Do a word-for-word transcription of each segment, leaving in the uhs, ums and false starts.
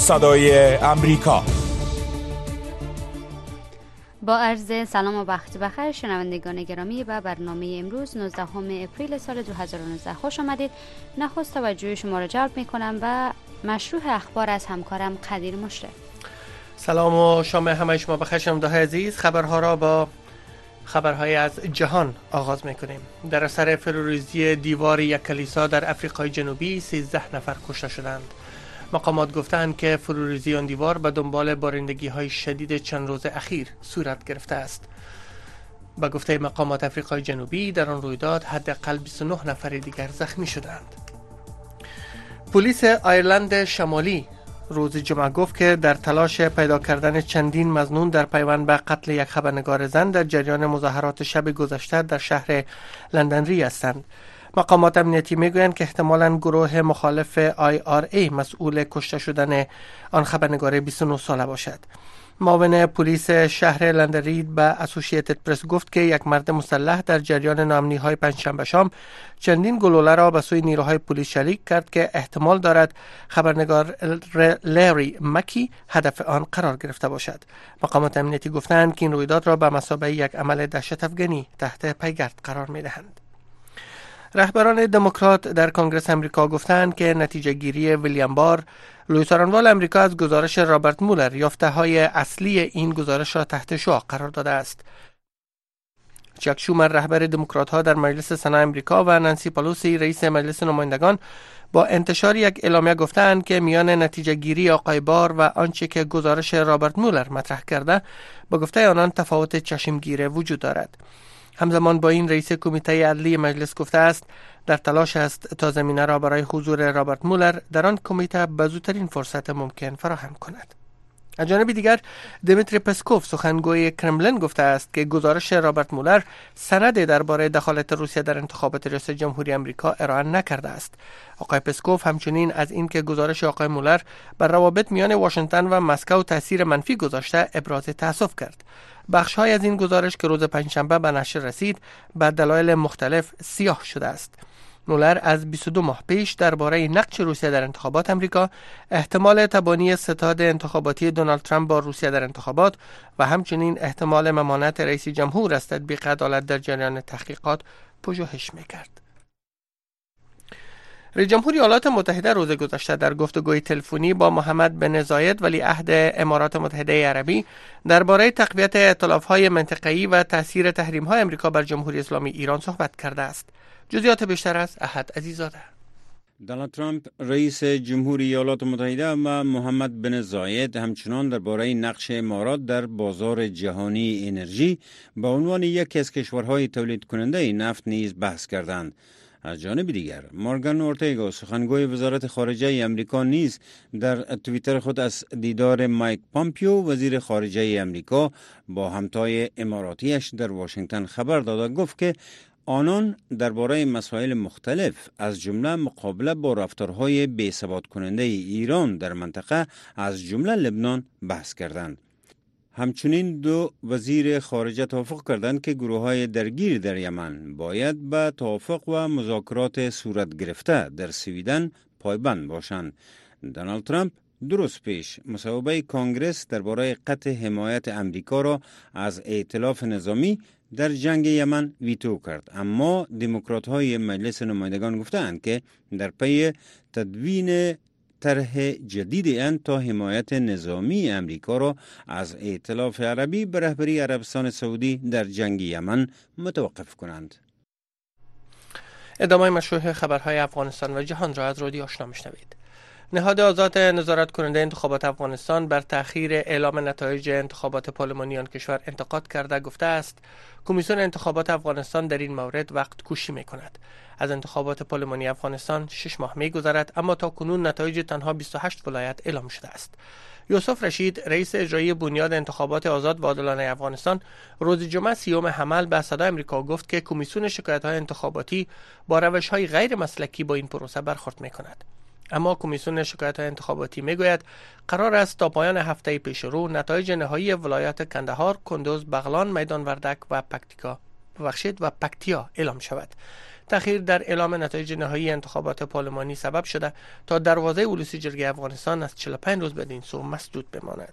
صدای امریکا. با عرض سلام و وقت بخیر شنوندگان گرامی، به برنامه امروز نوزدهم اپریل سال دو هزار و نوزده خوش آمدید. نخست توجه شما را جلب می کنم به مشروع اخبار از همکارم قدیر مشرف. سلام و شام همه شما بخیر شنونده‌های عزیز. خبرها را با خبرهای از جهان آغاز می کنیم. در اثر فروریزی دیوار یک کلیسا در آفریقای جنوبی سیزده نفر کشته شدند. مقامات گفتند که فروریزی آن دیوار به دنبال بارندگی های شدید چند روز اخیر صورت گرفته است. به گفته مقامات آفریقای جنوبی در آن رویداد حداقل بیست و نه نفر دیگر زخمی شدند. پلیس ایرلند شمالی روز جمعه گفت که در تلاش پیدا کردن چندین مظنون در پیوند به قتل یک خبرنگار زن در جریان مظاهرات شب گذشته در شهر لندنری هستند. مقامات امنیتی میگویند که احتمالاً گروه مخالف آی آر ای مسئول کشته شدن آن خبرنگار بیست و نه ساله باشد. معاون پلیس شهر لندنری به اسوسییتد پرس گفت که یک مرد مسلح در جریان ناامنی‌های پنجشنبه شام چندین گلوله را به سوی نیروهای پلیس شلیک کرد که احتمال دارد خبرنگار لری مکی هدف آن قرار گرفته باشد. مقامات امنیتی گفتند که این رویداد را به مثابه یک عمل دهشت افغانی تحت پیگرد قرار می‌دهند. رهبران دموکرات در کنگره امریکا گفتند که نتیجه گیری ویلیام بار، لوی څارنوال امریکا از گزارش رابرت مولر یافته های اصلی این گزارش را تحت شعاع قرار داده است. چاک شومر رهبر دموکرات ها در مجلس سنا امریکا و نانسی پلوسی رئیس مجلس نمایندگان با انتشار یک اعلامیه گفتند که میان نتیجه گیری آقای بار و آنچه که گزارش رابرت مولر مطرح کرده با گفته آنان تفاوت چشمگیر وجود دارد. همزمان با این رئیس کمیته عدلی مجلس گفته است در تلاش است تا زمینه را برای حضور رابرت مولر در آن کمیته به زودترین فرصت ممکن فراهم کند. از جانب دیگر دیمیتری پسکوف سخنگوی کرملین گفته است که گزارش رابرت مولر سند درباره دخالت روسیه در انتخابات ریاست جمهوری آمریکا ارائه نکرده است. آقای پسکوف همچنین از اینکه گزارش آقای مولر بر روابط میان واشنگتن و مسکو تاثیر منفی گذاشته ابراز تأسف کرد. بخش های از این گزارش که روز پنجشنبه به نشر رسید به دلایل مختلف سیاه شده است. مولر از بیست و دو ماه پیش درباره نقش روسیه در انتخابات امریکا، احتمال تبانی ستاد انتخاباتی دونالد ترامپ با روسیه در انتخابات و همچنین احتمال ممانعت رئیس جمهور از تطبیق عدالت در جریان تحقیقات پژوهش می‌کرد. رئیس جمهور ایالات متحده روز گذشته در گفتگوی تلفنی با محمد بن زاید ولیعهد امارات متحده عربی درباره تقویت ائتلاف‌های منطقه‌ای و تأثیر تحریم‌های آمریکا بر جمهوری اسلامی ایران صحبت کرده است. جزئیات بیشتر از احد عزیزاده. دونالد ترامپ رئیس جمهوری ایالات متحده و محمد بن زاید همچنان درباره نقش امارات در بازار جهانی انرژی به عنوان یکی از کشورهای تولید کننده نفت نیز بحث کردند. از جانب دیگر مورگان اورتگا سخنگوی وزارت خارجه امریکا نیز در توییتر خود از دیدار مایک پامپیو وزیر خارجه امریکا با همتای اماراتیش در واشنگتن خبر داد. گفت که آنان درباره مسائل مختلف از جمله مقابله با رفتارهای بی‌ثبات کننده ایران در منطقه از جمله لبنان بحث کردند. همچنین دو وزیر خارجه توافق کردند که گروه‌های درگیر در یمن باید به توافق و مذاکرات صورت گرفته در سویدن پایبند باشند. دونالد ترامپ دو روز پیش مصوبه کنگره درباره قطع حمایت امریکا را از ائتلاف نظامی در جنگ یمن ویتو کرد، اما دموکرات‌های مجلس نمایندگان گفتند که در پی تدوین طرح جدید آن تا حمایت نظامی امریکا را از ائتلاف عربی به رهبری عربستان سعودی در جنگ یمن متوقف کنند. ادامه مشروع خبرهای افغانستان و جهان را از رادیو آشنا میشنوید. نهاد آزاد نظارت کننده انتخابات افغانستان بر تأخیر اعلام نتایج انتخابات پارلمانی آن کشور انتقاد کرده گفته است کمیسیون انتخابات افغانستان در این مورد وقت کوشی می کند. از انتخابات پارلمانی افغانستان شش ماه می گذرد، اما تا کنون نتایج تنها بیست و هشت ولایت اعلام شده است. یوسف رشید رئیس اجرایی بنیاد انتخابات آزاد و عادلانه افغانستان روز جمعه سیوم حمل به صدای آمریکا گفت که کمیسیون شکایت‌های انتخاباتی با روش‌های غیر مسلکی با این پروسه برخورد می‌کند. اما کمیسیون شکایت‌های انتخاباتی میگوید قرار است تا پایان هفته پیش رو نتایج نهایی ولایات کندهار، کندوز، بغلان، میدان وردک و پکتیکا ببخشید و پکتیا اعلام شود. تأخیر در اعلام نتایج نهایی انتخابات پارلمانی سبب شده تا دروازه اولوسی جرگه افغانستان از چهل و پنج روز بدین سو مسدود بماند.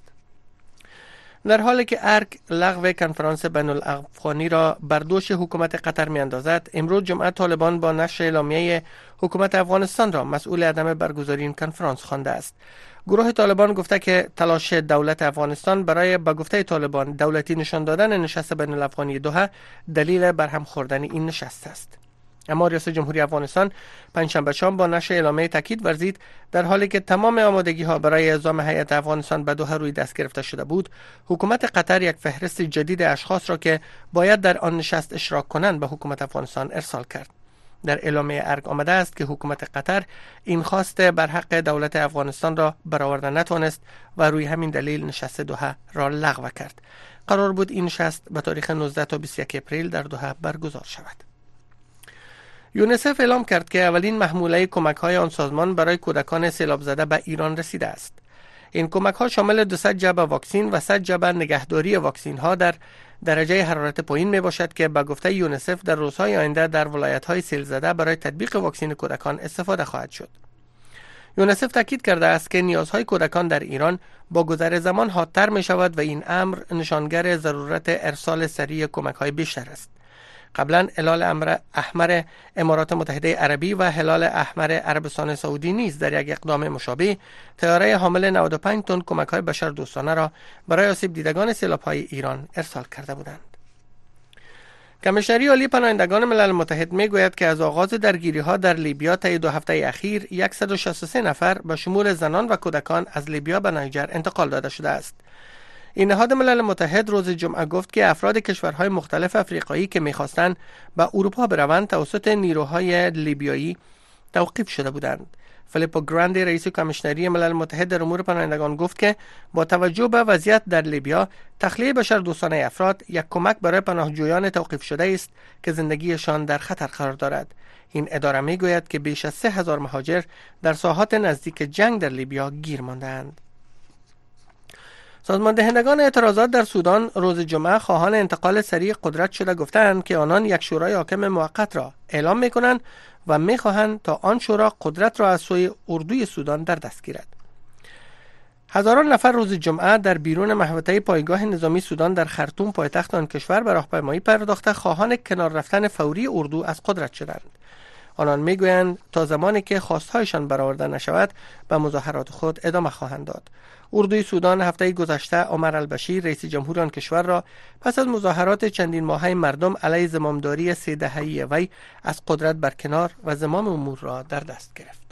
در حالی که ارگ لغو کنفرانس بین الافغانی را بر دوش حکومت قطر می اندازد، امروز جمعه طالبان با نشر اعلامیه حکومت افغانستان را مسئول عدم برگزاری این کنفرانس خوانده است. گروه طالبان گفته که تلاش دولت افغانستان برای به گفته طالبان دولتی نشان دادن نشست بین الافغانی دوحه دلیل برهم خوردن این نشست است. اما ریاست جمهوری افغانستان پنجشنبه شام با نشر اعلامیه تاکید ورزید در حالی که تمام آمادگی ها برای اعزام هیئت افغانستان به دوحه روی دست گرفته شده بود، حکومت قطر یک فهرست جدید اشخاص را که باید در آن نشست اشتراک کنند به حکومت افغانستان ارسال کرد. در اعلامیه ارگ آمده است که حکومت قطر این خواست بر حق دولت افغانستان را برآورده نتوانست و روی همین دلیل نشست دوحه را لغو کرد. قرار بود این نشست به تاریخ نوزده تا بیست و یک اپریل در دوحه برگزار شود. یونیسف اعلام کرد که اولین محموله کمک‌های آن سازمان برای کودکان سیلاب زده به ایران رسیده است. این کمک‌ها شامل دویست جعبه واکسن و صد جعبه نگهداری واکسن‌ها در درجه حرارت پایین میباشد که به گفته یونیسف در روزهای آینده در ولایت‌های سیل زده برای تطبیق واکسن کودکان استفاده خواهد شد. یونیسف تاکید کرده است که نیازهای کودکان در ایران با گذر زمان حادتر می‌شود و این امر نشانگر ضرورت ارسال سریع کمک‌های بیشتر است. قبلا هلال احمر امارات متحده عربی و هلال احمر عربستان سعودی نیز در یک اقدام مشابه طیاره حامل نود و پنج تن کمک‌های بشردوستانه را برای آسیب دیدگان سیلاب‌های ایران ارسال کرده بودند. کمیشنری عالی پناهندگان ملل متحد میگوید که از آغاز درگیری‌ها در لیبیا طی دو هفته اخیر صد و شصت و سه نفر به شمول زنان و کودکان از لیبیا به نیجر انتقال داده شده است. این نهاد ملل متحد روز جمعه گفت که افراد کشورهای مختلف افریقایی که می‌خواستند به اروپا بروند توسط نیروهای لیبیایی توقیف شده بودند. فیلیپو گراندی رئیس کمیشنری ملل متحد در امور پناهندگان گفت که با توجه به وضعیت در لیبیا تخلیه بشردوستانه افراد یک کمک برای پناهجویان توقیف شده است که زندگیشان در خطر قرار دارد. این اداره میگوید که بیش از سه هزار مهاجر در ساحات نزدیک جنگ در لیبیا گیر مانده‌اند. سازمان دهندگان اعتراضات در سودان روز جمعه خواهان انتقال سریع قدرت شده گفتند که آنان یک شورای حاکم موقت را اعلام می‌کنند و می‌خواهند تا آن شورا قدرت را از سوی اردوی سودان در دست گیرد. هزاران نفر روز جمعه در بیرون محوطه پایگاه نظامی سودان در خرطوم پایتخت آن کشور به راهپیمایی پرداخته خواهان کنار رفتن فوری اردو از قدرت شدند. آنان میگویند تا زمانی که خواستهایشان برآورده نشود به مظاهرات خود ادامه خواهند داد. اردوی سودان هفته گذشته عمر البشیر رئیس جمهور آن کشور را پس از مظاهرات چندین ماهه مردم علیه زمامداری سه دهه‌ای وی از قدرت برکنار و زمام امور را در دست گرفت.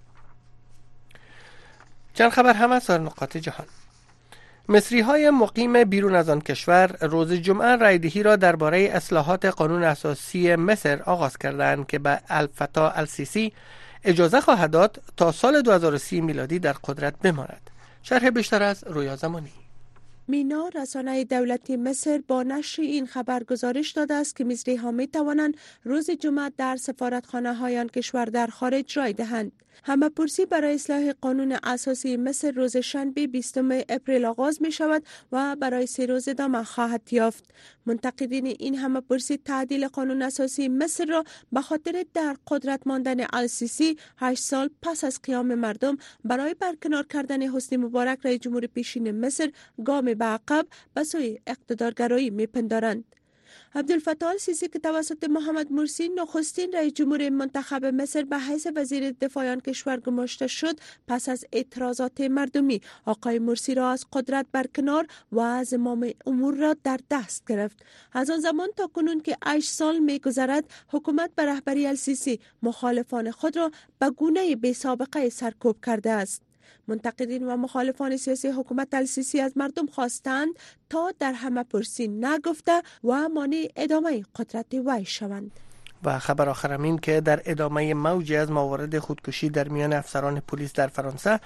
چند خبر هم از سایر نقاط جهان. مصری های مقیم بیرون از آن کشور روز جمعه رایدهی را درباره اصلاحات قانون اساسی مصر آغاز کردند که به الفتاح السیسی اجازه خواهد داد تا سال دو هزار و سی میلادی در قدرت بماند. شرح بیشتر از رویا زمانی. مینا رسانه دولتی مصر با نشر این خبر گزارش داده است که مصری ها می توانند روز جمعه در سفارتخانه های آن کشور در خارج رای دهند. همه پرسی برای اصلاح قانون اساسی مصر روز شنبه بیستم اپریل آغاز می شود و برای سه روز ادامه خواهد یافت. منتقدین این همه پرسی تعدیل قانون اساسی مصر را به خاطر در قدرت ماندن السیسی هشت سال پس از قیام مردم برای برکنار کردن حسنی مبارک رئیس جمهور پیشین مصر گام به عقب به سوی اقتدارگرایی می پندارند. عبدالفتاح السیسی که توسط محمد مرسی نخستین رئیس جمهور منتخب مصر به حیث وزیر دفاع آن کشور گماشته شد، پس از اعتراضات مردمی آقای مرسی را از قدرت برکنار و زمام امور را در دست گرفت. از آن زمان تا کنون که هشت سال می‌گذرد حکومت به رهبری السیسی مخالفان خود را به گونه بی سابقه سرکوب کرده است. منتقدین و مخالفان سیاسی حکومت السیسی از مردم خواستند تا در همه پرسی نگفته و مانع ادامه قدرت وی شوند. و خبر آخرم این که در ادامه موجی از موارد خودکشی در میان افسران پلیس در فرانسه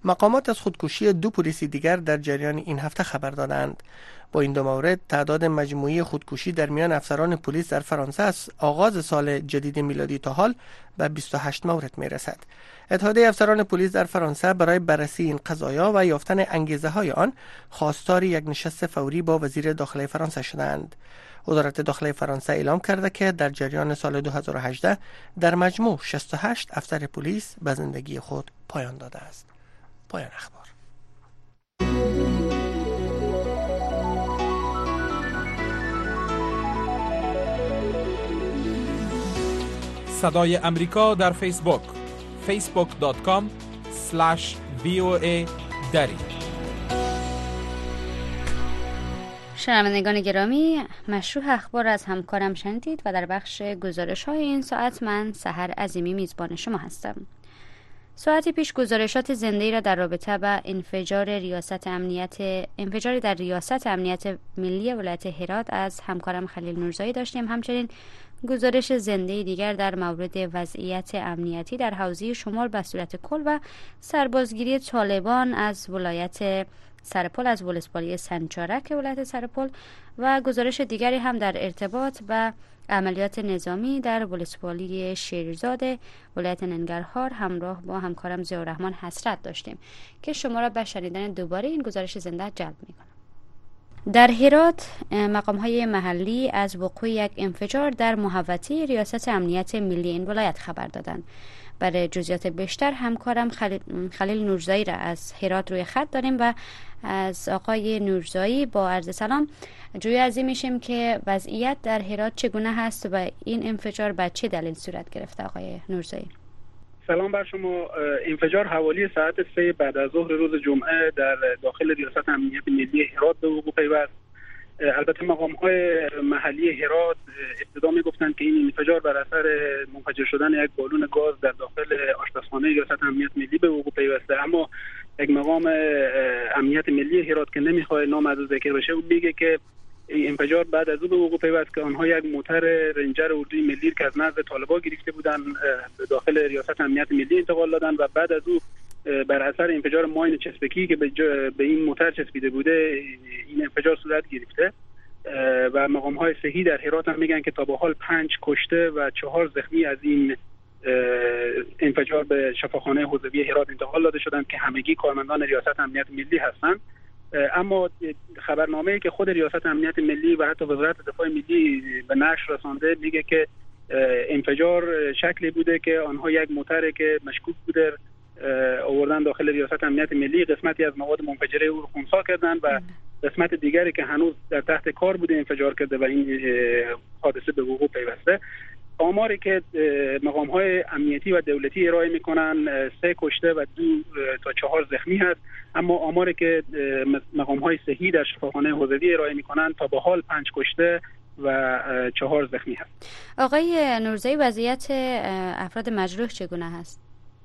مقامات از خودکشی دو پلیس دیگر در جریان این هفته خبر دادند. با این دو مورد تعداد مجموعی خودکشی در میان افسران پلیس در فرانسه از آغاز سال جدید میلادی تا حال به بیست و هشت مورد می رسد. اتحادیه افسران پلیس در فرانسه برای بررسی این قضایا و یافتن انگیزه های آن خواستار یک نشست فوری با وزیر داخلی فرانسه شدند. وزارت داخلی فرانسه اعلام کرده که در جریان سال دو هزار و هجده در مجموع شصت و هشت افسر پلیس به زندگی خود پایان داده است. پایان اخبار. صدای امریکا در فیسبوک فیسبوک دات کام اسلش وی او ای دری. شنوندگان گرامی، مشروع اخبار از همکارم شنیدید و در بخش گزارش های این ساعت من سحر عظیمی میزبان شما هستم. ساعتی پیش گزارشات زنده‌ای را در رابطه با انفجار ریاست امنیت انفجاری در ریاست امنیت ملی ولایت هرات از همکارم خلیل نورزایی داشتیم. همچنین گزارش زنده دیگر در مورد وضعیت امنیتی در حوزه شمال به صورت کل و سربازگیری طالبان از ولایت سرپل از ولسوالی سنچارک ولایت سرپل و گزارش دیگری هم در ارتباط با عملیات نظامی در ولسوالی شیرزاد ولایت ننگرهار همراه با همکارم ضیاءالرحمن حسرت داشتیم که شما را به شنیدن دوباره این گزارش زنده جلب می‌کنم. در هرات مقام‌های محلی از وقوع یک انفجار در محوطه ریاست امنیت ملی این ولایت خبر دادند. برای جزئیات بیشتر همکارم خلیل, خلیل نورزایی را از هرات روی خط داریم و از آقای نورزایی با عرض سلام جوی از این میشیم که وضعیت در هرات چگونه هست و این انفجار به چه دلیل صورت گرفته. آقای نورزایی سلام بر شما. انفجار حوالی ساعت سه بعد از ظهر روز جمعه در داخل ریاست امنیت ملی هرات به وقوع پیوست. البته مقام‌های محلی هرات ابتدا می‌گفتند که این انفجار بر اثر منفجر شدن یک بالون گاز در داخل آشپزخانه ریاست امنیت ملی به وقوع پیوسته، اما یک مقام امنیت ملی هرات که نمی‌خواد نام از ذکر بشه اون میگه که این انفجار بعد از او به وقوع پیوست که آنها یک موتر رنجر اردوی ملی که از نزد طالبان گرفته بودند به داخل ریاست امنیت ملی انتقال دادند و بعد از او بر اثر انفجار ماین چسبکی که به, به این موتر چسبیده بوده این انفجار صورت گرفته و مقام‌های صحی در هرات هم میگن که تا به حال پنج کشته و چهار زخمی از این انفجار به شفاخانه حوزوی هرات انتقال داده شدند که همگی کارمندان ریاست امنیت ملی هستند. اما خبرنامه‌ای که خود ریاست امنیت ملی و حتی وزارت دفاع ملی به نشر رسانده میگه که انفجار شکلی بوده که آنها یک موتر که مشکوک بوده آوردن داخل ریاست امنیت ملی، قسمتی از مواد منفجره او رو خنثی کردن و قسمت دیگری که هنوز در تحت کار بوده انفجار کرده و این حادثه به وقوع پیوسته. آماری که مقام‌های امنیتی و دولتی ارائه می‌کنن سه کشته و دو تا چهار زخمی هست، اما آماری که مقام‌های صحی در شفاخانه حوزوی ارائه می‌کنن تا به حال پنج کشته و چهار زخمی هست. آقای نورزایی وضعیت افراد مجروح چگونه هست؟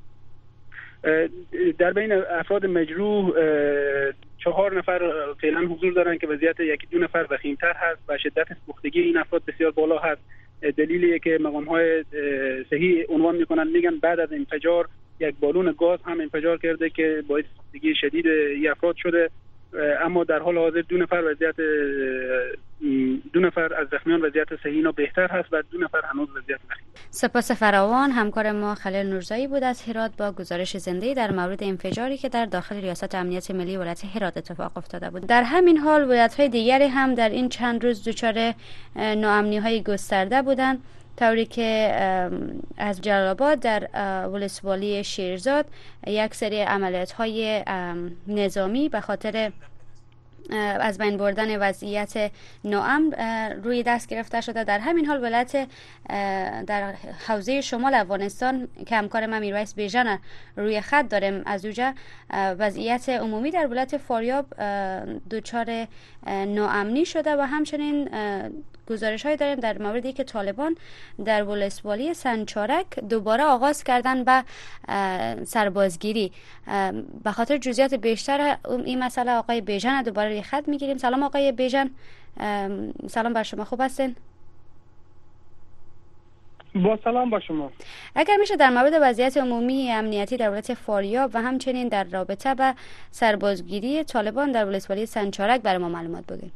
در بین افراد مجروح چهار نفر فعلا حضور دارن که وضعیت یکی دو نفر وخیم‌تر هست و شدت سوختگی این افراد بسیار بالا هست. دلیلیه که مقام‌های صحی عنوان میکنن، میگن بعد از انفجار یک بالون گاز هم انفجار کرده که باعث سوختگی شدید این افراد شده، اما در حال حاضر دو نفر وضعیت دو نفر از زخمیان وضعیت صحی اینا بهتر هست و دو نفر هنوز وضعیت وخیم. سپاس فراوان. همکار ما خلیل نورزایی بود از هرات با گزارش زنده در مورد انفجاری که در داخل ریاست امنیت ملی ولایت هرات اتفاق افتاده بود. در همین حال ولایت‌های دیگری هم در این چند روز دچار ناامنی‌های گسترده بودند، طوری که از جلال آباد در ولسوالی شیرزاد یک سری عملیات‌های نظامی به خاطر از بین بردن وضعیت ناامن روی دست گرفته شده. در همین حال ولایت در حوزه شمال افغانستان که همکار من میرویس بیژن روی خط داریم از اوجا وضعیت عمومی در ولایت فاریاب دچار ناامنی شده و همچنین گزارش های داریم در موردی که طالبان در ولسوالی سنچارک دوباره آغاز کردن به سربازگیری. به خاطر جزئیات بیشتر این مسئله آقای بیژن دوباره روی خط میگیریم. سلام آقای بیژن. سلام بر شما، خوب هستین؟ با سلام با شما. اگر میشه در مورد وضعیت عمومی امنیتی در ولایت فاریاب و همچنین در رابطه با سربازگیری طالبان در ولسوالی سنگچارک برای ما معلومات بگید.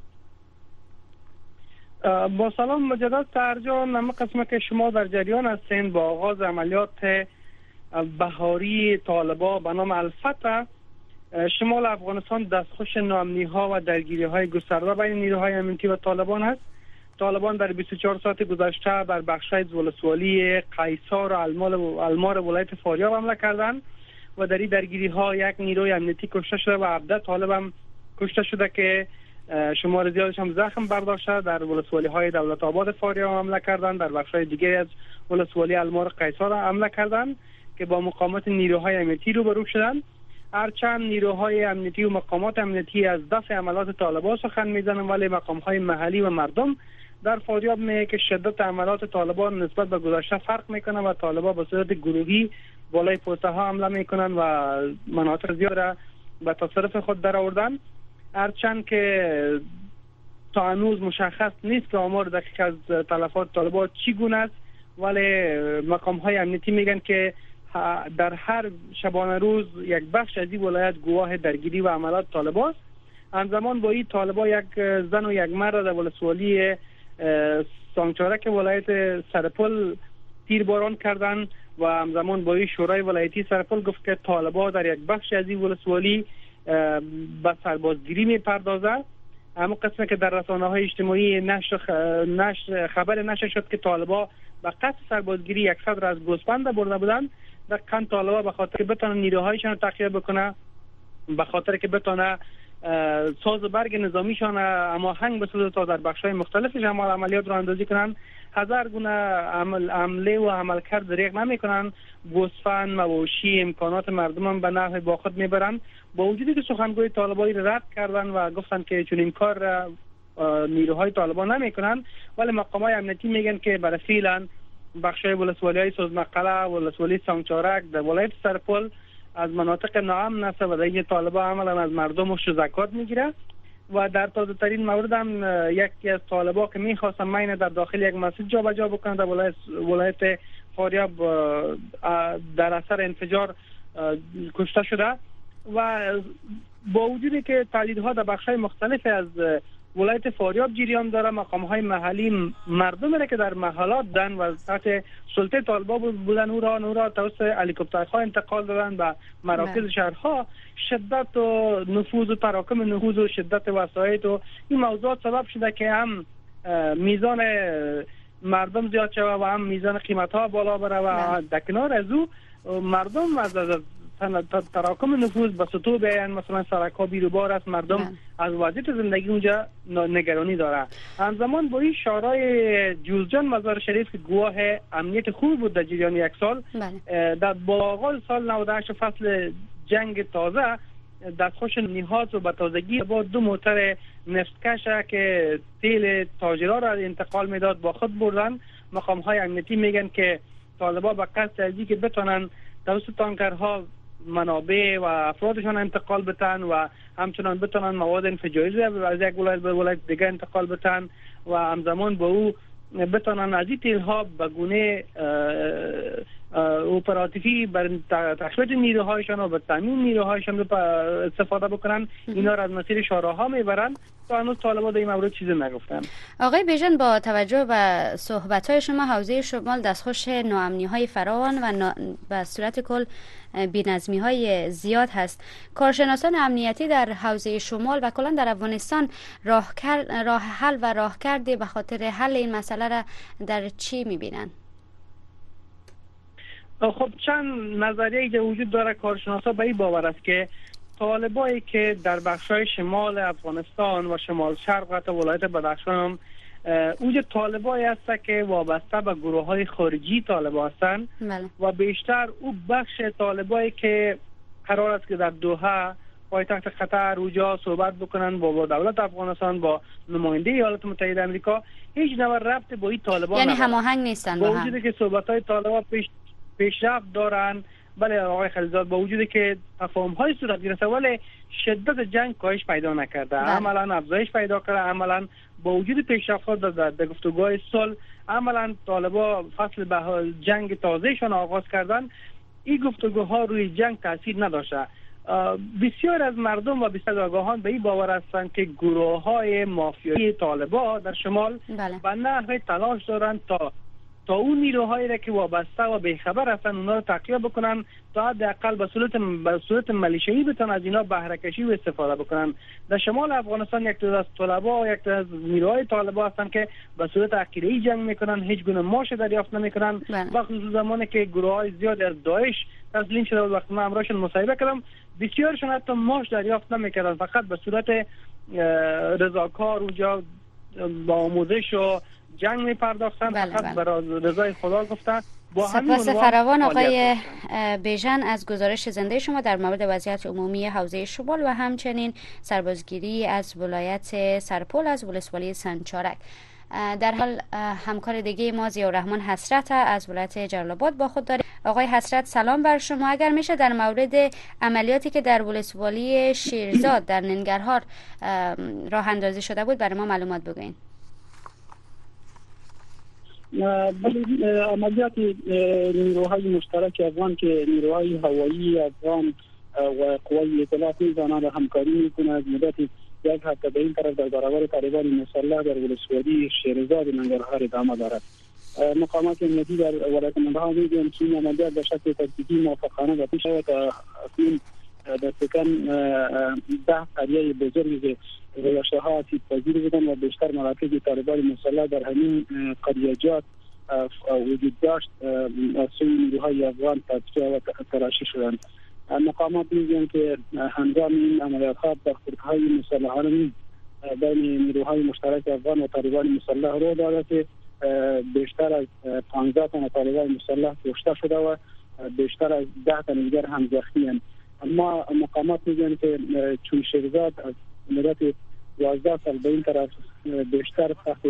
با سلام مجدد ترجان، نمه قسمه که شما در جریان هستین با آغاز عملیات بهاری طالبا به نام الفتح شمال افغانستان دستخوش ناامنی ها و درگیری های گسترده بین نیروهای امنیتی و طالبان است. طالبان در بیست و چهار ساعت گذشته بر بخش‌های ولسوالی قیصار و المار ولایت فاریاب حمله کردند و در این درگیری ها یک نیروی امنیتی کشته شده و هفده طالب هم کشته شده که شمار زیادش هم زخم برداشته. در ولسوالی های دولت آباد فاریاب حمله کردند، در بخش‌های دیگری از ولسوالی المار قیصار حمله کردند که با مقاومت نیروهای امنیتی روبرو شدند. هرچند نیروهای امنیتی و مقامات امنیتی از دفع عملات طالبان سخن میزنند، ولی مقام‌های محلی و مردم در فاریاب میگه که شدت عملات طالبان نسبت به گذشته فرق میکنه و طالبان به صورت گروهی بالای پوسته ها حمله میکنن و مناطق زیاد را به تصرف خود در آوردن. هرچند که تا هنوز مشخص نیست که آمار دقیق از تلفات طالبان چگونه است، ولی مقام‌های امنیتی میگن که در هر شبانه روز یک بخش از این ولایت گواه درگیری و عملات طالبان است. همزمان با این طالبان یک زن و یک مرد در ولسوالی سانگچارک ولایت سرپل تیرباران کردند و همزمان با این شورای ولایتی سرپل گفت که طالبان در یک بخش از این ولسوالی به سربازگیری میپردازند. اما قسمی که در رسانه‌های اجتماعی نشر, خ... نشر خبر نشر شد که طالبان به قصد سربازگیری صد را از گوسفند برده بودند. دقیقاً طالبان به خاطر که بتونه نیروهایشان تقویت بکنه، به خاطر که بتونه ساز برگ نظامیشان اما هنگ بسازه تا در بخش‌های مختلف شمال عملیات رو اندازی کنن، هزار گونه عمل عمله و عملکرد دریغ نمی‌کنن. گوسفند، مواشی، امکانات مردم هم به نحو با خود میبرن. با وجودی که سخنگوی طالبان رد کردن و گفتن که چون این کار نیروهای طالبان نمی‌کنن، ولی مقامات امنیتی میگن که برای فعلا بخش‌های ولسوالی‌های سوزمقله، ولسوالی سانگچارک در ولایت سرپل از مناطق ناامن است و این طالبان عملا از مردم و زکات میگیره. و در تازه ترین مورد هم یکی از طالبان که میخواستن ماین در داخل یک مسجد جابجا بکنند در ولایت ولایت فاریاب در اثر انفجار کشته شده. و با وجودی که تهدیدها در بخش‌های مختلف از ولایت فاریاب جریان داره، مقام‌های محلی مردم را که در محلات دن و تحت سلطه طالبان بودن او را نورا توسط هلیکوپترها انتقال دادن به مراکز شهرها، شدت و نفوذ و تراکم نفوذ و شدت وسایط و این موضوعات سبب شده که هم میزان مردم زیاد شده و هم میزان قیمت‌ها بالا بره و در کنار از او مردم از از تراکم نفوذ به سطوح بیان، مثلا سرک‌ها بیروبار است، مردم بله. از وضعیت زندگی اونجا نگرانی داره. همزمان با این شورای جوزجان مزار شریف که گواه امنیت خوب بود در جریان یک سال بله. در با آغاز سال نود و هشت فصل جنگ تازه دستخوش نیهات و به تازگی با دو موتر نفتکش که تیل تاجرها را انتقال میداد با خود بردن. مقام‌های امنیتی میگن که طالبان به قصد ازی که بتونن توسط تانکرها منابع و افرادشان انتقال بتن و همچنان بتونن مواد انفجاری از یک ولایت به ولایت دیگه انتقال بتن و همزمان با او بتونن از این تیلها به گونه اپراتیوی بر تقویت نیروهایشان و به تامین نیروهایشان استفاده بکنن. اینا را از مسیر شوراها میبرن. تا هنوز طالبان در این مورد چیزی نگفتن. آقای بیژن، با توجه به صحبت‌های شما حوزه شمال دستخوش ناامنی‌های فراوان و نا... به صورت کل بی‌نظمی‌های زیاد هست. کارشناسان امنیتی در حوزه شمال و کلا در افغانستان راه کر... راه حل و راهکرد به خاطر حل این مسئله را در چی می‌بینن؟ خب چند نظریه‌ای که وجود داره. کارشناسا به این باور است که طالبایی که در بخش‌های شمال افغانستان و شمال شرق حتی ولایت بدخشان اونجا طالبایی هست که وابسته به گروه‌های خارجی طالبان هستند و بیشتر او بخش طالبایی که قرار است که در دوحه پایتخت قطر اوجا صحبت بکنن با دولت افغانستان با نماینده ایالات متحده آمریکا هیچ نوع ربط با این طالبان یعنی هماهنگ نیستن با وجودی که صحبت‌های طالبان پیش پیشرفت دارن بله آقای خلیلزاد، با وجودی که تفاهم های صورت گرفته ولی شدت جنگ کاهش پیدا نکرده، عملا افزایش پیدا کرده. عملا با وجود پیشرفت‌ها در, در گفتگوهای صلح، عملا طالبا فصل به جنگ تازهشان آغاز کردن. این گفتگوها روی جنگ تاثیر نداشته. بسیار از مردم و بسیار از آگاهان به این باور هستند که گروه های مافیایی طالبا در شمال بله. به نحو تلاش دارند تا تا اون نیروهایی را که وابسته و بیخبر هستند اونا رو تقویه بکنن، تا حداقل به صورت به صورت ملیشه‌ای بتونن از اینا بهره کشی و استفاده بکنن. در شمال افغانستان یک تعداد از طلبا و یک تعداد از نیروهای طالبا هستند که به صورت عقیده‌ای جنگ میکنن، هیچ گونه معاش دریافت نمیکنن. و خصوصا زمانی که گروه‌های زیاد از داعش تسلیم شده و وقتی من امراشون مصاحبه کردم، بسیارشون حتی معاش دریافت نمیکردن، فقط به صورت رضاکار اونجا با آموزش و جنگ می پرداختن. بله فقط برای رضای خدا گفتن. سپاس فراوان آقای بیژن از گزارش زنده شما در مورد وضعیت عمومی حوزه شمال و همچنین سربازگیری از ولایت سرپل از ولسوالی سنجارک. در حال همکار دیگه ما ضیاءالرحمن حسرت از ولایت جلال آباد با خود داریم. آقای حسرت سلام بر شما. اگر میشه در مورد عملیاتی که در ولسوالی شیرزاد در ننگرهار راه اندازی شده بود برای ما معلومات بگوین. بله، عملیات نیروهای مشترک افغان که نیروهای هوایی افغان و قوای اطلاعات میزنند همکاری میکنند از مدت یک هفته به این طرف در برابر طالبان مسلح در ولسوالی شیرزاد ننگرهار ادامه دارد. مقامات امنیتی در ولایت ننگرهار میگویند که این عملیات به شکل تکتیکی موافقانه به پیش رفت تا اکنون دستکم ده قریه بزرگی گذشته ها آسیب پذیر بودند و بیشتر مراکز طالبان مسلح در همین قریه‌جات وجود داشت از سوی نیروهای افغان تطبیق و تلاشی شدند. مقامات میگویند که هنگام این عملیات‌ها برخوردهای مسلحانه بین نیروهای مشترک افغان و طالبان مسلح رو داده که بیشتر از پانزده تن طالبان مسلح کشته شده و بیشتر از ده تن دیگر هم زخمی‌اند. اما مقامات میگن که چون شیرزاد از مدت یازده سال به این طرف بیشتر تحت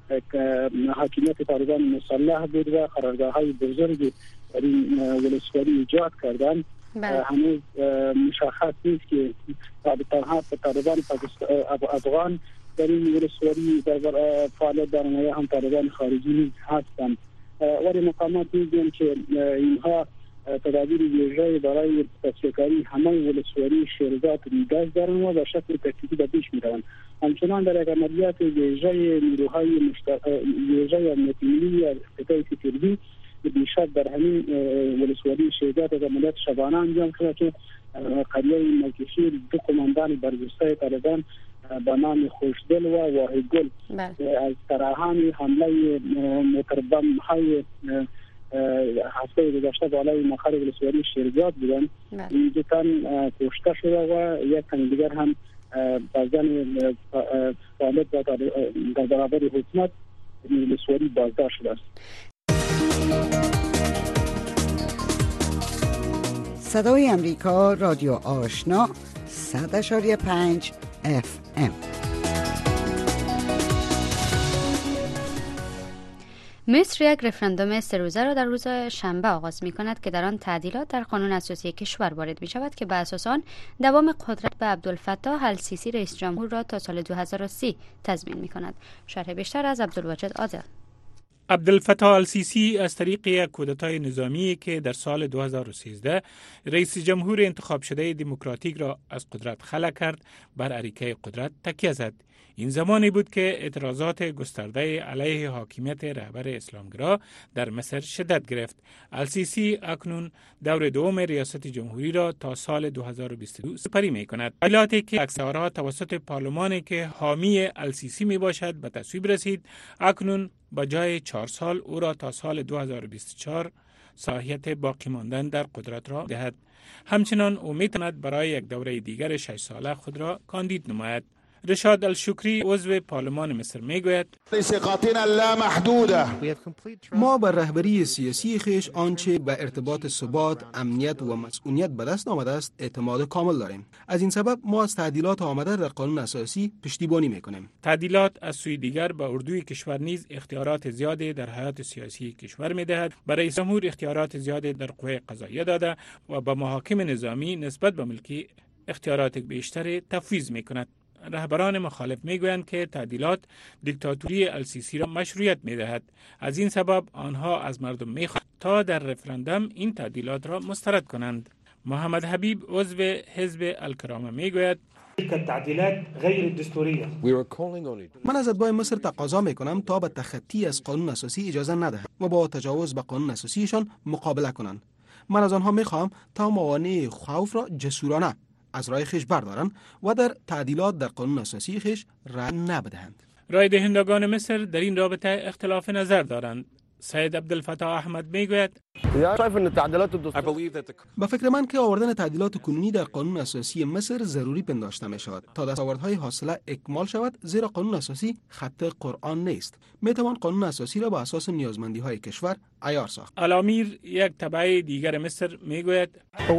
حاکمیت طالبان مسلح بود و قرارگاه‌های بزرگی در این ولسوالی ایجاد کردند. هنوز مشخص نیست که تنها طالبان افغان در این ولسوالی در فعالیت دارند یا هم طالبان خارجی نیز هستند. ولی مقامات میگن که اینها تدابیر ویژه‌ای برای تصفیه‌کاری همه ولسوالی شیرزاد نیاز دارند و به شکل تکتیکی به پیش می‌روند. همچنان در عملیات ویژه نیروهای مشترک ویژه امنیتی ملی از قطاع سکردی بیشتر در همین ولسوالی شیرزاد از عملیات شبانه انجام شده که قریه ملکشیر دو قماندان برجسته طالبان به نام خوشدل و واحدگل از طرحان حمله موتربم های هفته گذشته بالای مقر ولسوالی شیرزاد بودند. این دو تن کشته شده و یک تن دیگر هم بازن فعالیت در برابر حکومت ولسوالی بازداشت شده است. صدای امریکا، رادیو آشنا، صد اشاری پنج اف ام. مصر یک رفراندوم سه روزه را در روز شنبه آغاز می کند که در آن تعدیلات در قانون اساسی کشور وارد می شود که به اساس آن دوام قدرت به عبدالفتاح السیسی رئیس جمهور را تا سال دو هزار و سی تضمین می کند. شرح بیشتر از عبدالواجد عادل. عبدالفتاح السیسی از طریق یک کودتای نظامی که در سال دو هزار و سیزده رئیس جمهور انتخاب شده دموکراتیک را از قدرت خلع کرد، بر اریکه قدرت تکیه زد. این زمانی بود که اعتراضات گسترده علیه حاکمیت رهبر اسلامگرا در مصر شدت گرفت. السیسی اکنون دور دوم ریاست جمهوری را تا سال دو هزار و بیست و دو سپری می کند. حالاتی که اکثرها توسط پارلمانی که حامی السیسی می باشد به تصویب رسید، اکنون با جای چهار سال او را تا سال دو هزار و بیست و چهار صلاحیت باقی ماندن در قدرت را دهد. همچنان او می تواند برای یک دوره دیگر شش ساله خود را کاندید نماید. رشاد الشکری عضو پارلمان مصر میگوید ثقتنا لا محدوده. ما بر رهبری سیاسی خیش آنچه به ارتباط ثبات، امنیت و مسئولیت به دست آمده است اعتماد کامل داریم. از این سبب ما از تعدیلات آمده در قانون اساسی پشتیبانی میکنیم. تعدیلات از سوی دیگر به اردوی کشور نیز اختیارات زیادی در حیات سیاسی کشور میدهد. برای رئیس جمهور اختیارات زیادی در قوه قضاییه داده و به محاکم نظامی نسبت به ملکی اختیارات بیشتر تفویض میکند. رهبران مخالف میگویند که تعدیلات دیکتاتوری السیسی را مشروعیت میدهد. از این سبب آنها از مردم میخواهند تا در رفراندوم این تعدیلات را مسترد کنند. محمد حبیب عضو حزب الکرامه میگوید التعديلات غیر الدستورية. من از اتباع مصر تقاضا میکنم تا به تخطی از قانون اساسی اجازه ندهند و با تجاوز به قانون اساسیشان مقابله کنند. من از آنها میخواهم تا موانع خوف را جسورانه از راه خیش بردارند و در تعدیلات در قانون اساسی خیش رأی نبدهند. رای دهندگان مصر در این رابطه اختلاف نظر دارند. سید عبدالفتاح احمد میگوید با فکر من که آوردن تعدیلات کنونی در قانون اساسی مصر ضروری پنداشته می شود تا دستاوردهای حاصله اکمال شود، زیرا قانون اساسی خط قرآن نیست. می توان قانون اساسی را با اساس نیازمندی های کشور عیار ساخت. الامیر یک تبع دیگر مصر میگوید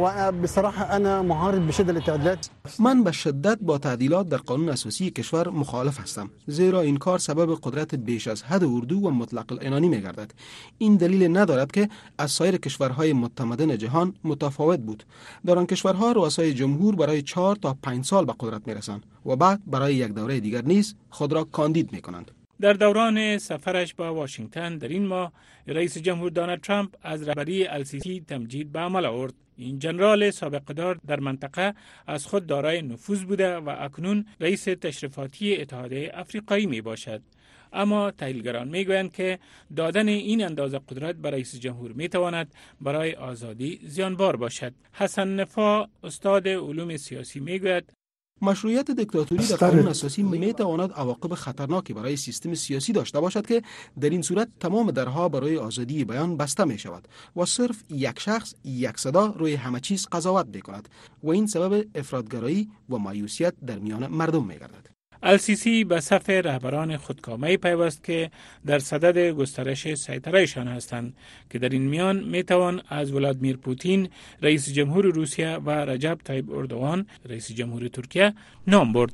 بصراحه انا معارض بشده للتعدیلات. من به شدت با تعدیلات در قانون اساسی کشور مخالف هستم، زیرا این کار سبب قدرت بیش از حد اردو و مطلق العنانی می گردد. این دلیل ندارد که از سایر کشورهای متمدن جهان متفاوت بود. در آن کشورها رؤسای جمهور برای چهار تا پنج سال به قدرت میرسند و بعد برای یک دوره دیگر نیز خود را کاندید میکنند. در دوران سفرش به واشنگتن در این ماه، رئیس جمهور دونالد ترامپ از رهبری السیسی تمجید به عمل آورد. این جنرال سابقه‌دار در منطقه از خود دارای نفوذ بوده و اکنون رئیس تشریفاتی اتحادیه افریقایی می باشد. اما تحلیلگران میگویند که دادن این اندازه قدرت برای رئیس جمهور میتواند برای آزادی زیانبار باشد. حسن نفا استاد علوم سیاسی میگوید مشروعیت دیکتاتوری در قانون اساسی میتواند عواقب خطرناکی برای سیستم سیاسی داشته باشد که در این صورت تمام درها برای آزادی بیان بسته می شود و صرف یک شخص یک صدا روی همه چیز قضاوت میکند و این سبب افراطگرایی و مایوسیت در میان مردم میگردد. السیسی به صف رهبران خودکامه پیوست که در صدد گسترش سیطرهشان هستند که در این میان میتوان از ولادیمیر پوتین رئیس جمهور روسیه و رجب طیب اردوغان رئیس جمهور ترکیه نام برد.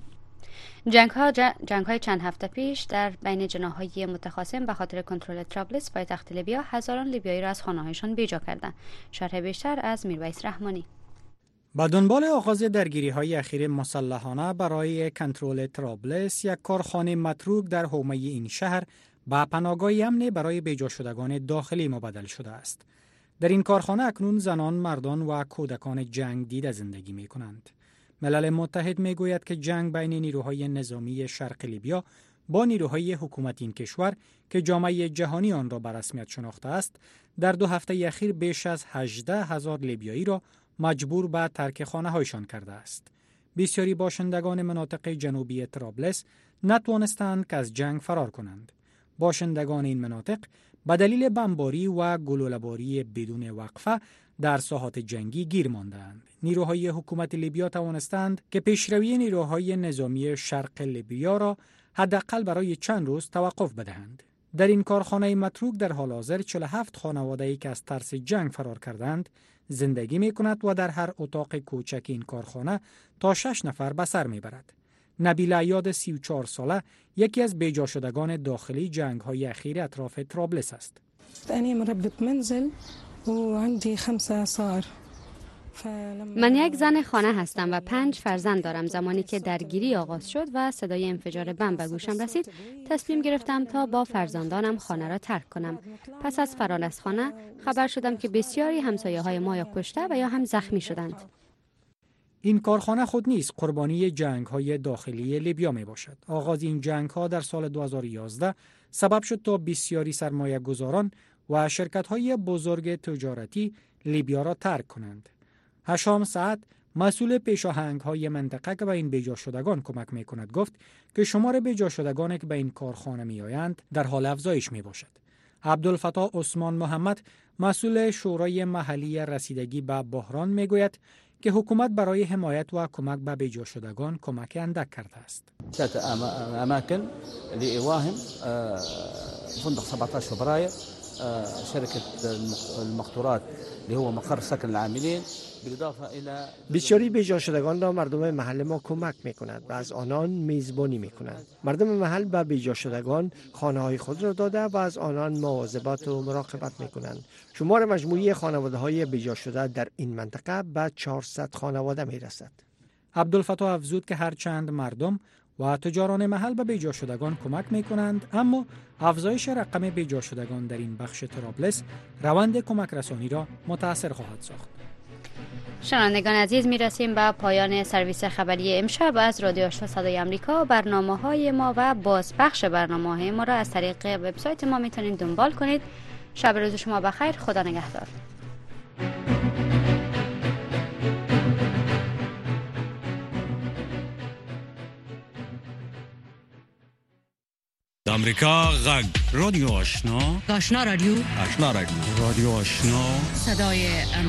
جنگ ها جنگ های چند هفته پیش در بین جناح‌های متخاصم به خاطر کنترل طرابلس پایتخت لیبیا هزاران لیبیایی را از خانه‌هایشان بیجا کردند. شرح بیشتر از میرویس رحمانی. با دنبال آغاز درگیری‌های اخیر مسلحانه برای کنترل طرابلس، یک کارخانه متروک در حومه این شهر به پناهگاه امنی برای بیجا شدگان داخلی مبدل شده است. در این کارخانه اکنون زنان، مردان و کودکان جنگ دیده زندگی می‌کنند. ملل متحد می‌گوید که جنگ بین نیروهای نظامی شرق لیبیا با نیروهای حکومت این کشور که جامعه جهانی آن را به رسمیت شناخته است، در دو هفته اخیر بیش از هجده هزار لیبیایی را مجبور به ترک خانه‌هایشان کرده است. بسیاری باشندگان مناطق جنوبی طرابلس نتوانستند که از جنگ فرار کنند. باشندگان این مناطق به دلیل بمباری و گلوله‌باری بدون وقفه در ساحات جنگی گیر ماندند. نیروهای حکومت لیبیا توانستند که پیشروی نیروهای نظامی شرق لیبیا را حداقل برای چند روز توقف بدهند. در این کارخانه متروک در حال حاضر چهل و هفت خانواده‌ای که از ترس جنگ فرار کردند زندگی می کند و در هر اتاق کوچک این کارخانه تا شش نفر به سر می برد. نبیل عیاد سی و چهار ساله یکی از بیجا شدگان داخلی جنگ های اخیر اطراف طرابلس است. أنا مربة منزل وعندي خمسة صغار. من یک زن خانه هستم و پنج فرزند دارم. زمانی که درگیری آغاز شد و صدای انفجار بمب به گوشم رسید، تصمیم گرفتم تا با فرزندانم خانه را ترک کنم. پس از فرار از خانه خبر شدم که بسیاری همسایه‌های ما یا کشته و یا هم زخمی شدند. این کارخانه خود نیز قربانی جنگ‌های داخلی لیبیا می باشد. آغاز این جنگ‌ها در سال دو هزار و یازده سبب شد تا بسیاری سرمایه‌گذاران و شرکت‌های بزرگ تجارتی لیبیا را ترک کنند. هشام سعد مسئول پیشاهنگ‌های منطقه که به این بیجا شدگان کمک می‌کند گفت که شمار بیجا شدگانی که به این کارخانه می‌آیند در حال افزایش می‌باشد. عبدالفتاح عثمان محمد مسئول شورای محلی رسیدگی به بحران می‌گوید که حکومت برای حمایت و کمک به بیجا شدگان کمک اندک کرده است. ثلاث اماكن لإيواهم فندق سبعة عشر فبراير شركة المقطورات اللي هو مقر سكن العاملين بالاضافه الى بسیاری بیجا شدگان را مردم محل ما کمک میکنند و از آنان میزبانی میکنند. مردم محل به بیجا شدگان خانه های خود را داده و از آنان مواظبت و مراقبت میکنند. شمار مجموعی خانواده های بیجا شده در این منطقه به چهارصد خانواده میرسد. عبدالفتاح افزود که هرچند مردم و تجاران محل به بیجا شدگان کمک می کنند، اما افزایش رقم بیجا شدگان در این بخش طرابلس روند کمک رسانی را متاثر خواهد ساخت. شنوندگان عزیز، می رسیم به پایان سرویس خبری امشب از رادیو آشنا صدای آمریکا. برنامه های ما و بازپخش برنامه های ما را از طریق وبسایت ما میتونید دنبال کنید. شب روز شما بخیر. خدا نگهدار. آمریکا غږ رادیو آشنا آشنا رادیو آشنا رادیو رادیو آشنا صدای